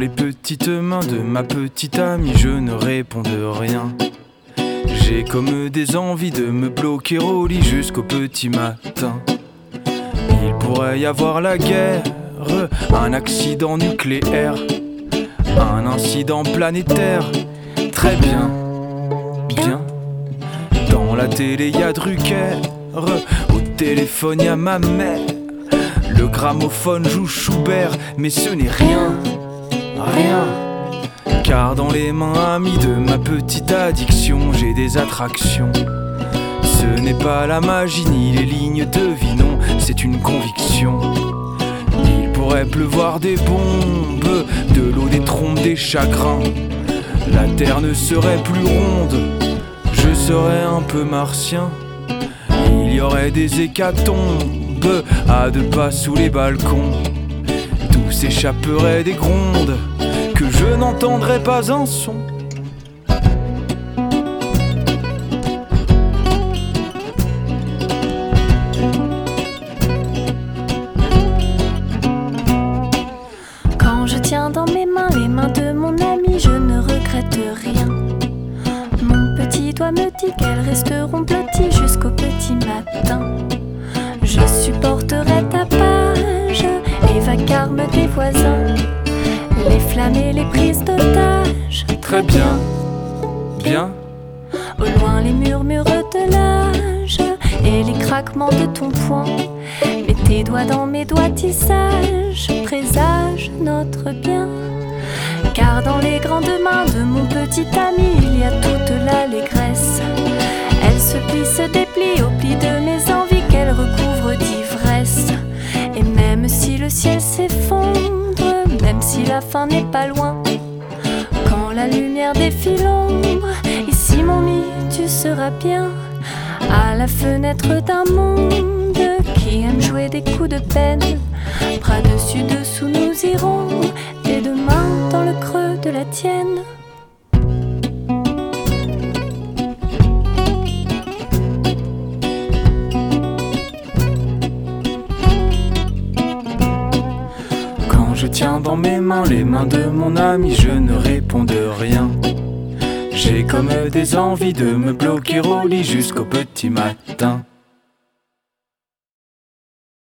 les petites mains de ma petite amie, je ne réponds de rien. J'ai comme des envies de me bloquer au lit jusqu'au petit matin. Il pourrait y avoir la guerre, un accident nucléaire, un incident planétaire. Très bien, bien. Dans la télé y'a Drucker, au téléphone y'a ma mère. Le gramophone joue Schubert, mais ce n'est rien, rien. Car dans les mains amies de ma petite addiction, j'ai des attractions. Ce n'est pas la magie ni les lignes de vie, non, c'est une conviction. Il pourrait pleuvoir des bombes, de l'eau, des trompes, des chagrins. La terre ne serait plus ronde, je serais un peu martien. Il y aurait des hécatombes à deux pas sous les balcons. D'où s'échapperaient des grondes que je n'entendrais pas un son. Quand je tiens dans mes mains les mains de mon ami, je ne regrette rien. Mon petit doigt me dit qu'elles resteront blotties jusqu'au petit matin. Je supporterai ta page, les vacarmes des voisins, les flammes et les prises d'otages. Très bien, bien. Au loin les murmures de l'âge et les craquements de ton poing. Mets tes doigts dans mes doigts tissages, présage notre bien. Car dans les grandes mains de mon petit ami, il y a toute l'allégresse. Elle se plie, se déplie au pli de mes envies qu'elle recouvre d'ivresse. Et même si le ciel s'effondre, même si la fin n'est pas loin, quand la lumière défie l'ombre, ici mon mi, tu seras bien. À la fenêtre d'un monde qui aime jouer des coups de peine, bras dessus dessous nous irons, tes deux mains dans le creux de la tienne. Quand je tiens dans mes mains les mains de mon ami, je ne réponds de rien. J'ai comme des envies de me bloquer au lit jusqu'au petit matin.